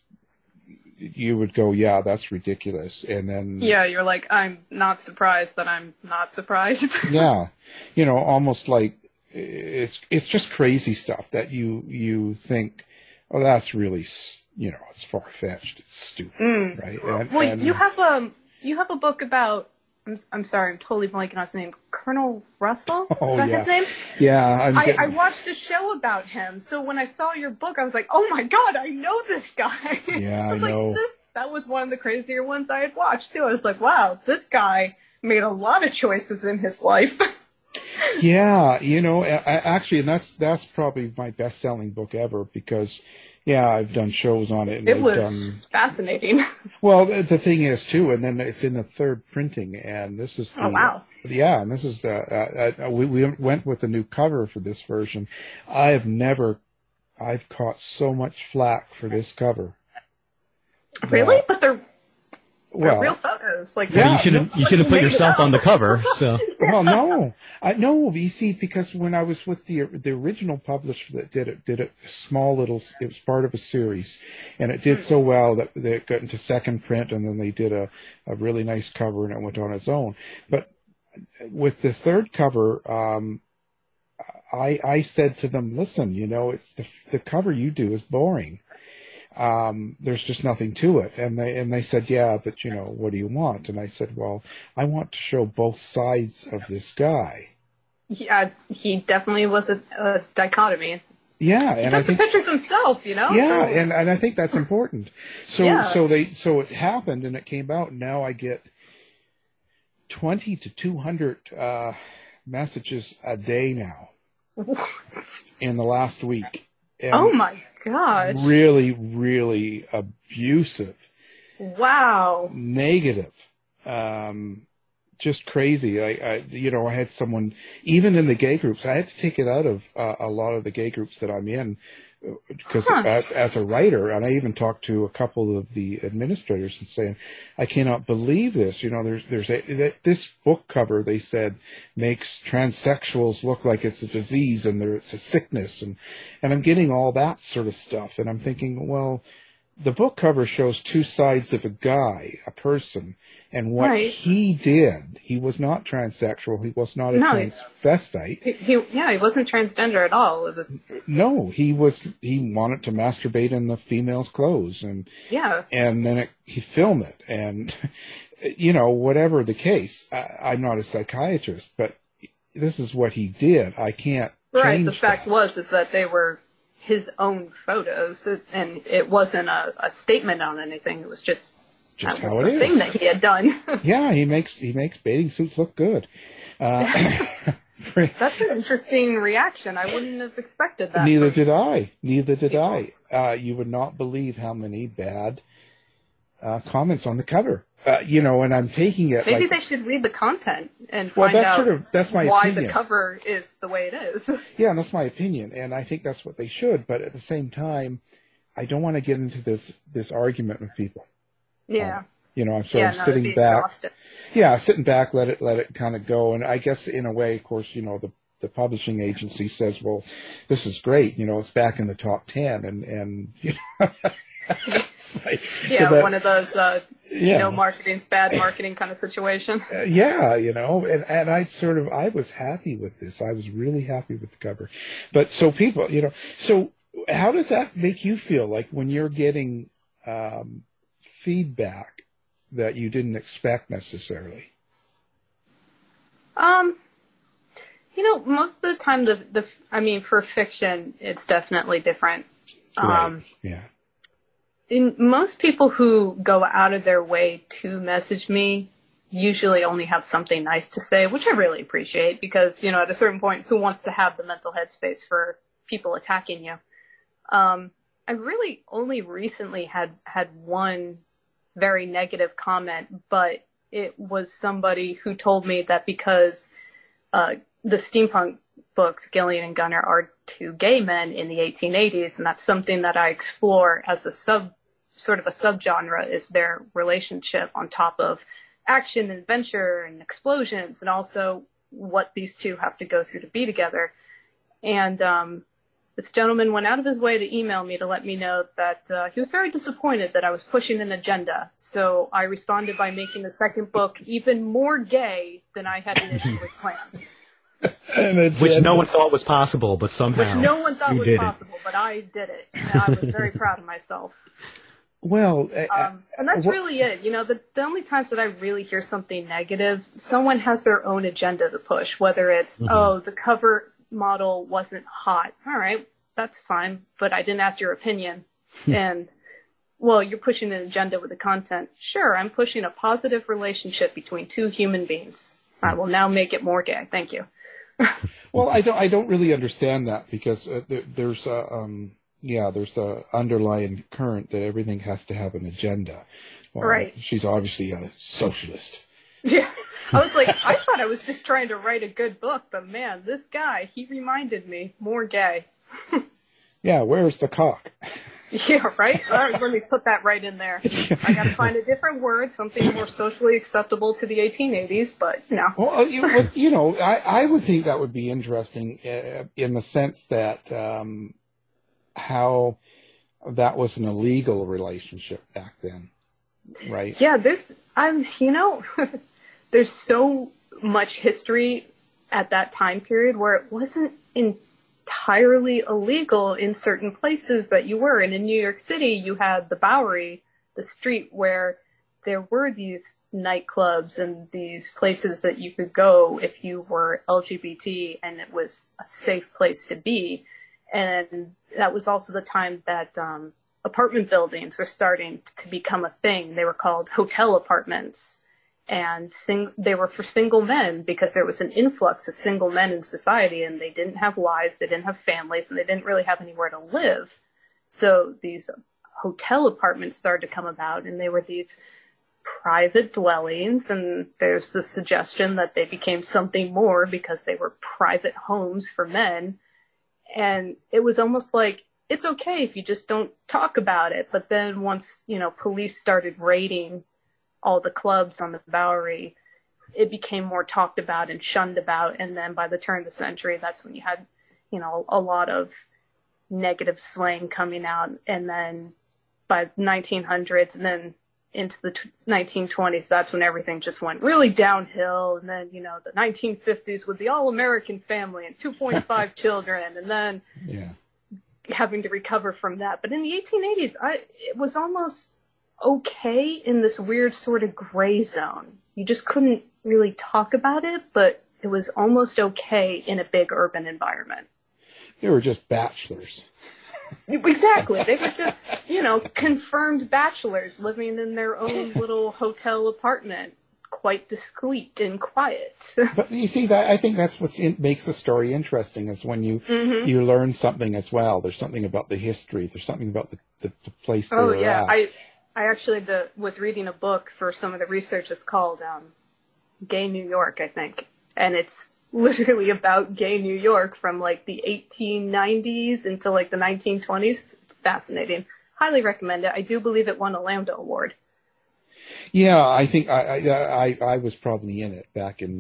you would go, yeah, that's ridiculous. And then. Yeah, you're like, I'm not surprised that I'm not surprised. Yeah. You know, almost like it's just crazy stuff that you think, oh, that's really, you know, it's far-fetched. It's stupid, right? And you have a book about. I'm sorry, I'm totally blanking on his name. Colonel Russell? Is that his name? Yeah. I watched a show about him, so when I saw your book, I was like, oh my God, I know this guy. Yeah, I know. That was one of the crazier ones I had watched, too. I was like, wow, this guy made a lot of choices in his life. Yeah, you know, actually, and that's probably my best-selling book ever because... Yeah, I've done shows on it. And it was fascinating. Well, the thing is, too, and then it's in the third printing, and this is oh, wow. Yeah, and this is, we went with a new cover for this version. I have never I've caught so much flack for this cover. Really? But they're Well, real photos. Like, yeah, you shouldn't put yourself on the cover. So well, no, you see, because when I was with the original publisher that did it small little, it was part of a series, and it did so well that it got into second print, and then they did a really nice cover, and it went on its own. But with the third cover, I said to them, listen, it's the cover you do is boring. There's just nothing to it. And they said, yeah, but what do you want? And I said, well, I want to show both sides of this guy. Yeah, he definitely was a dichotomy. Yeah, and I think the pictures himself, Yeah, so, and I think that's important. So it happened, and it came out. Now I get 20 to 200 messages a day now. In the last week. And oh my gosh. Really, really abusive. Wow. Negative. Just crazy. I had someone, even in the gay groups, I had to take it out of a lot of the gay groups that I'm in, because as a writer, and I even talked to a couple of the administrators and saying, I cannot believe this. There's this book cover, they said, makes transsexuals look like it's a disease and it's a sickness, and I'm getting all that sort of stuff, and I'm thinking, well, the book cover shows two sides of a guy, a person, and what he did. He was not transsexual. He was not a transvestite. He wasn't transgender at all. It was no. He wanted to masturbate in the female's clothes, and then he filmed it, and whatever the case. I'm not a psychiatrist, but this is what he did. I can't change the fact is that they were his own photos, and it wasn't a statement on anything. It was just how it is. Thing that he had done. Yeah, he makes bathing suits look good. That's an interesting reaction. I wouldn't have expected that. Neither did I. You would not believe how many bad comments on the cover. And I'm taking it. Maybe they should read the content and find out that's my why opinion. The cover is the way it is. Yeah, and that's my opinion, and I think that's what they should. But at the same time, I don't want to get into this argument with people. Yeah. I'm sort of sitting back. Exhausted. Yeah, sitting back, let it kind of go. And I guess in a way, of course, the publishing agency says, well, this is great. It's back in the top 10, and it's like, one of those, marketing's bad marketing kind of situation. And I was happy with this. I was really happy with the cover. But so people, so how does that make you feel, like when you're getting feedback that you didn't expect necessarily? Most of the time, for fiction, it's definitely different. Yeah. Most people who go out of their way to message me usually only have something nice to say, which I really appreciate, because, at a certain point, who wants to have the mental headspace for people attacking you? I've really only recently had one very negative comment, but it was somebody who told me that because the steampunk books, Gillian and Gunnar, are two gay men in the 1880s, and that's something that I explore as a subgenre, is their relationship on top of action and adventure and explosions, and also what these two have to go through to be together. And this gentleman went out of his way to email me to let me know that he was very disappointed that I was pushing an agenda. So I responded by making the second book even more gay than I had initially planned. Which no one thought was possible, but somehow Which no one thought was possible, but I did it. And I was very proud of myself. Well, and that's really it. The only times that I really hear something negative, someone has their own agenda to push, whether it's, the cover model wasn't hot. All right, that's fine, but I didn't ask your opinion. And, well, you're pushing an agenda with the content. Sure, I'm pushing a positive relationship between two human beings. I will now make it more gay. Thank you. Well, I don't really understand that, because there's a underlying current that everything has to have an agenda. Well, right. She's obviously a socialist. Yeah. I was like, I thought I was just trying to write a good book, but man, this guy, he reminded me more gay. Yeah, where's the cock? Yeah, right? All right, let me put that right in there. I got to find a different word, something more socially acceptable to the 1880s, but, you know. Well, you know, I would think that would be interesting in the sense that how that was an illegal relationship back then, right? Yeah, there's so much history at that time period where it wasn't entirely illegal in certain places that you were. And in New York City, you had the Bowery, the street where there were these nightclubs and these places that you could go if you were LGBT, and it was a safe place to be. And that was also the time that apartment buildings were starting to become a thing. They were called hotel apartments. And they were for single men because there was an influx of single men in society, and they didn't have wives, they didn't have families, and they didn't really have anywhere to live. So these hotel apartments started to come about, and they were these private dwellings, and there's the suggestion that they became something more because they were private homes for men. And it was almost like, it's okay if you just don't talk about it. But then once, you know, police started raiding all the clubs on the Bowery, it became more talked about and shunned about. And then by the turn of the century, that's when you had, you know, a lot of negative slang coming out. And then by the 1900s and then into the 1920s, that's when everything just went really downhill. And then, you know, the 1950s with the all-American family and 2.5 children, and then having to recover from that. But in the 1880s, it was almost okay in this weird sort of gray zone. You just couldn't really talk about it, but it was almost okay in a big urban environment. They were just bachelors. Exactly. They were just, you know, confirmed bachelors living in their own little hotel apartment, quite discreet and quiet. But you see, I think that's what makes the story interesting, is when you you learn something as well. There's something about the history. There's something about the place they were at. I actually was reading a book for some of the research. It's called Gay New York, I think. And it's literally about gay New York from like the 1890s until like the 1920s. Fascinating. Highly recommend it. I do believe it won a Lambda Award. Yeah, I think I was probably in it back in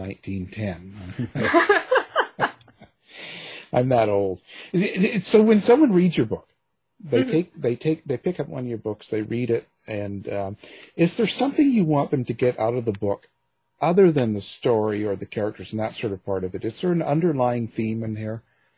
1910. I'm that old. So when someone reads your book, they pick up one of your books, they read it, and is there something you want them to get out of the book other than the story or the characters and that sort of part of it? Is there an underlying theme in here?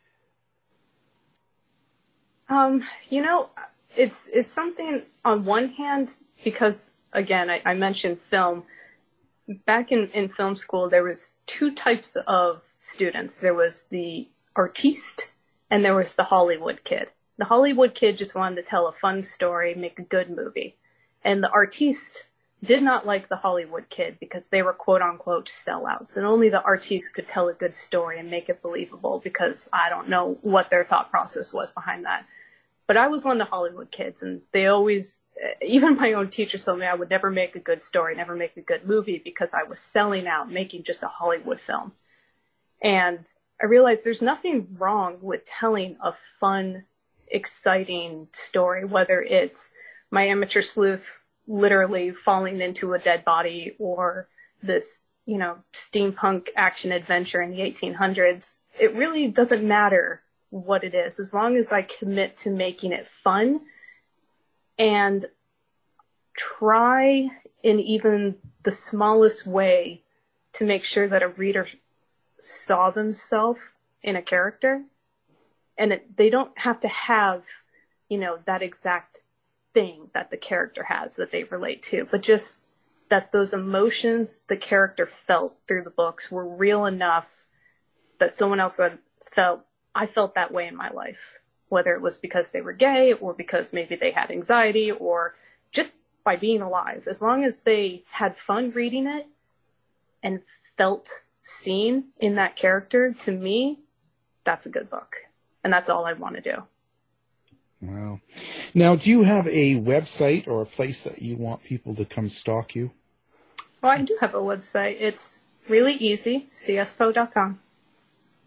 You know, it's something on one hand, because again, I mentioned film. Back in film school, there was two types of students. There was the artiste and there was the Hollywood kid. The Hollywood kid just wanted to tell a fun story, make a good movie. And the artiste did not like the Hollywood kid because they were quote-unquote sellouts. And only the artiste could tell a good story and make it believable, because I don't know what their thought process was behind that. But I was one of the Hollywood kids, and they always, even my own teacher told me I would never make a good story, never make a good movie, because I was selling out, making just a Hollywood film. And I realized there's nothing wrong with telling a fun, exciting story, whether it's my amateur sleuth literally falling into a dead body, or this, you know, steampunk action adventure in the 1800s. It really doesn't matter what it is, as long as I commit to making it fun and try in even the smallest way to make sure that a reader saw themselves in a character. And they don't have to have, you know, that exact thing that the character has that they relate to, but just that those emotions the character felt through the books were real enough that someone else would have felt, I felt that way in my life, whether it was because they were gay or because maybe they had anxiety or just by being alive. As long as they had fun reading it and felt seen in that character, to me, that's a good book. And that's all I want to do. Wow. Now, do you have a website or a place that you want people to come stalk you? Well, I do have a website. It's really easy, cspo.com.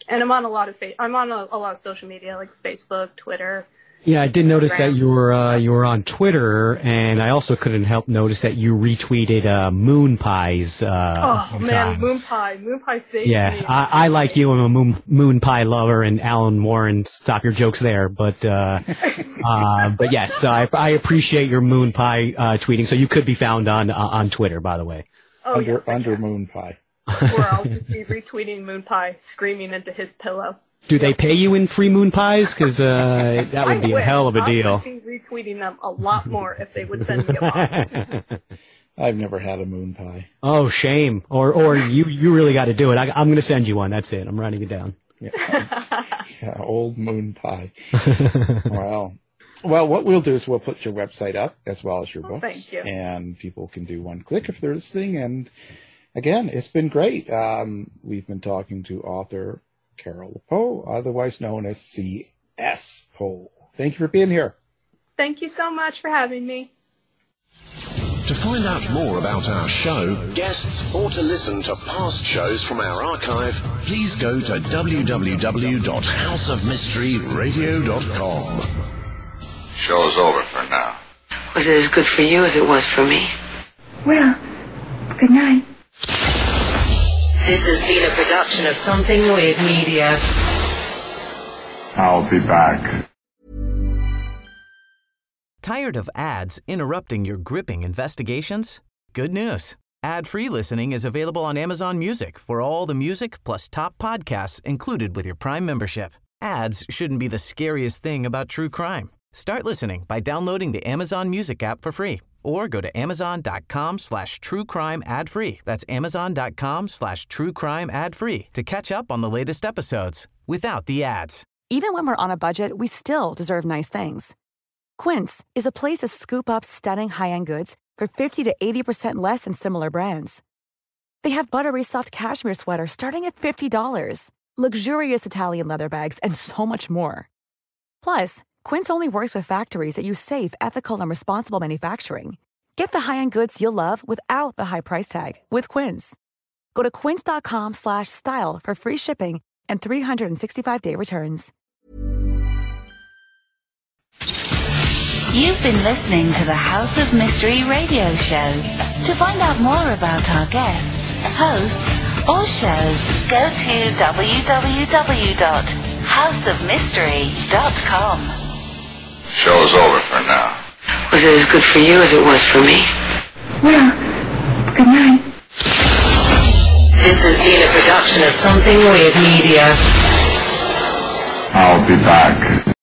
And I'm on a lot of a lot of social media like Facebook, Twitter. Yeah, I did notice that you were on Twitter, and I also couldn't help notice that you retweeted Moon Pie's. Oh man, Moon Pie saved me. Yeah, I like you. I'm a Moon Pie lover, and Alan Warren, stop your jokes there. But yes, I appreciate your Moon Pie tweeting. So you could be found on Twitter, by the way. Oh, under Moon Pie. Where I'll be retweeting Moon Pie, screaming into his pillow. Do they pay you in free Moon Pies? Because that would be a hell of a deal. I would be retweeting them a lot more if they would send me a box. I've never had a Moon Pie. Oh, shame. Or you really got to do it. I'm going to send you one. That's it. I'm writing it down. Yeah, old Moon Pie. Well, what we'll do is we'll put your website up as well as your books. Thank you. And people can do one click if they're listening. And again, it's been great. We've been talking to author Carol Poe, otherwise known as C.S. Poe. Thank you for being here. Thank you so much for having me. To find out more about our show, guests, or to listen to past shows from our archive, please go to www.houseofmysteryradio.com. Show's over for now. Was it as good for you as it was for me? Well, good night. This has been a production of Something Weird Media. I'll be back. Tired of ads interrupting your gripping investigations? Good news. Ad-free listening is available on Amazon Music for all the music plus top podcasts included with your Prime membership. Ads shouldn't be the scariest thing about true crime. Start listening by downloading the Amazon Music app for free or go to amazon.com/truecrime ad-free. That's amazon.com/truecrime ad-free to catch up on the latest episodes without the ads. Even when we're on a budget, we still deserve nice things. Quince is a place to scoop up stunning high-end goods for 50 to 80% less than similar brands. They have buttery soft cashmere sweaters starting at $50, luxurious Italian leather bags, and so much more. Plus, Quince only works with factories that use safe, ethical, and responsible manufacturing. Get the high-end goods you'll love without the high price tag with Quince. Go to quince.com/style for free shipping and 365-day returns. You've been listening to the House of Mystery radio show. To find out more about our guests, hosts, or shows, go to www.houseofmystery.com. Show's over for now. Was it as good for you as it was for me? Well, good night. This has been a production of Something Weird Media. I'll be back.